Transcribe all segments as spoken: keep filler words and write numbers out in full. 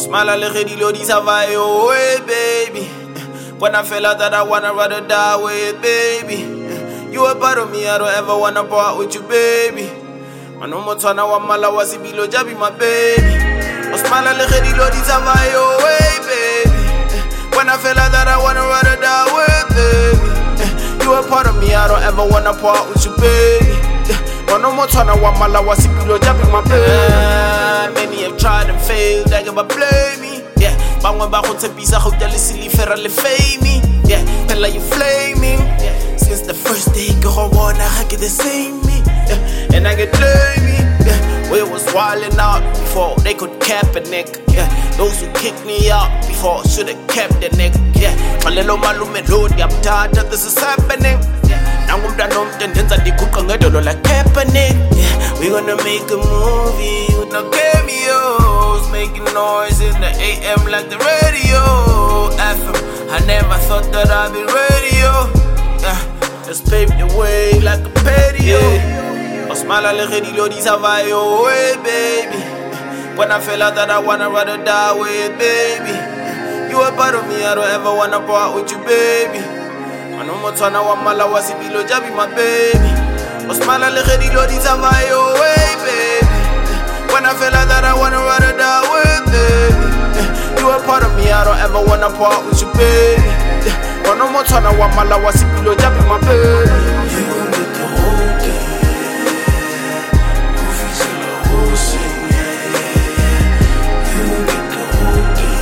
Smile a little dilo, this have I away, baby. When I feel out that I wanna rather die with, baby. You a part of me, I don't ever wanna part with you, baby. Mano motana wa mala wa sibilo jabi my baby. Smile a little dilo, this have I away, baby. When I feel out that I wanna rather die with, baby. You a part of me, I don't ever wanna part with you, baby. Mano motana wa mala wa sibilo jabi my baby. Many have tried and failed, they never blame me. Yeah, bangwe ba go tshepisa go tla le silifera le fame. Yeah, pela you flaming. Yeah, since the first day go wanna hack it the same me. Yeah, and I get blamey. Yeah, we was wildin' out before they could cap a neck. Yeah, those who kicked me out before shoulda kept the neck. Yeah, malelo malume load I'm tired that this is happening. Nangu mdano mtendenza dikuka ngedolo like Kaepernick. Yeah, we gonna make a movie with no cameos, making noise in the A M like the radio. F M, I never thought that I'd be radio. Yeah, just paved the way like a patio. Yeah. I smile a little dilo, this have I away, baby. When I feel out that I wanna rather die with, baby. You a part of me, I don't ever wanna part with you, baby. Mano motana wa mala wa sibilo jabi my baby. Osmala le khedilo this have I away, baby. When I feel like that I wanna rather die with, baby. You a part of me, I don't ever wanna part with you, baby. Mano motana wa mala wa sibilo jabi my baby. You gon' get the whole thing. Movies in the whole scene. You gon' get the whole thing.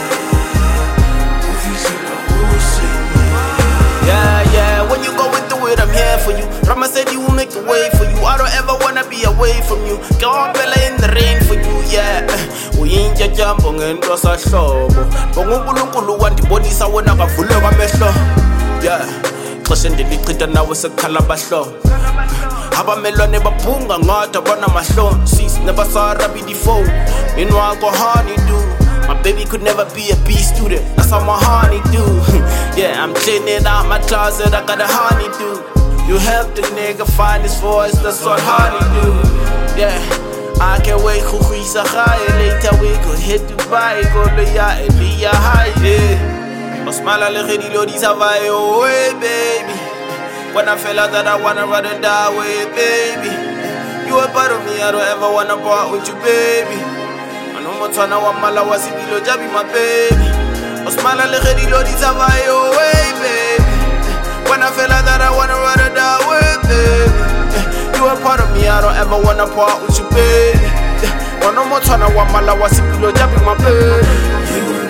Movies in the whole scene. Yeah, yeah, when you going through it, I'm here for you. Rama said he will make a way for you. I don't ever wanna be away from you. Go Bella in the rain for you, yeah. Uyinja jambo ngento sahlobo. Bongunkulunkulu wandibonisa wona kavuleka amehlo. Yeah, xesha ndilichitha nawe sekhala bahlo. Abamelwane baphunga ngathi abona mahlo. Sis never saw Rabbi before. Meanwhile, go honey do. My baby could never be a B student, that's how my honey do. Yeah, I'm cleaning out my closet, I got a honey do. You help the nigga find his voice, that's what honey do. Yeah, I can't wait, Khukhisa high. Later we could hit Dubai, go to ya and be ya high, yeah. Osmala le khedilo this have I away, baby. When I feel out that I wanna rather die with, baby. You a part of me, I don't ever wanna part with you, baby. Motana wa mala wa sibilo jabi my baby. Osmala le khedilo this have I away, baby. When I feel like that I wanna rather die with, baby. You a part of me, I don't ever wanna part with you, baby. Motana wa mala wa sibilo jabi my baby.